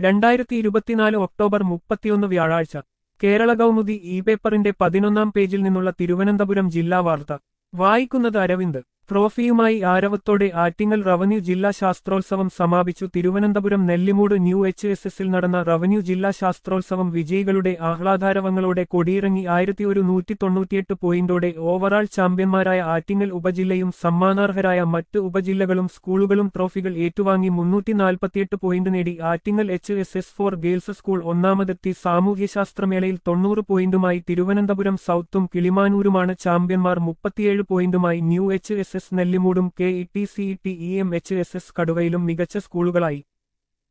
2024 October 31 വ്യാഴാഴ്ച Kerala Kaumudi E പേപ്പറിന്റെ 11-ാം പേജിൽ നിന്നുള്ള തിരുവനന്തപുരം ജില്ലാ വാർത്ത വായിക്കുന്നത് അരവിന്ദ്. ട്രോഫിയുമായി ആരവത്തോടെ ആറ്റിങ്ങൽ റവന്യൂ ജില്ലാ ശാസ്ത്രോത്സവം സമാപിച്ചു. തിരുവനന്തപുരം നെല്ലിമൂട് ന്യൂ HSSൽ നടന്ന റവന്യൂ ജില്ലാ ശാസ്ത്രോത്സവം വിജയികളുടെ ആഹ്ലാദാരവങ്ങളോടെ കൊടിയിറങ്ങി. 1198 പോയിന്റോടെ ഓവറാൾ ചാമ്പ്യന്മാരായ ആറ്റിങ്ങൽ ഉപജില്ലയും സമ്മാനാർഹരായ മറ്റ് ഉപജില്ലകളും സ്കൂളുകളും ട്രോഫികൾ ഏറ്റുവാങ്ങി. 348 പോയിന്റ് നേടി ആറ്റിങ്ങൽ HSS4 ഗേൾസ് സ്കൂൾ ഒന്നാമതെത്തി. സാമൂഹ്യശാസ്ത്രമേളയിൽ 90 പോയിന്റുമായി തിരുവനന്തപുരം സൗത്തും കിളിമാനൂരുമാണ് ചാമ്പ്യന്മാർ. 37 പോയിന്റുമായി ന്യൂ HSS നെല്ലിമൂടും KETCET EM HSS കടുവയിലും മികച്ച സ്കൂളുകളായി.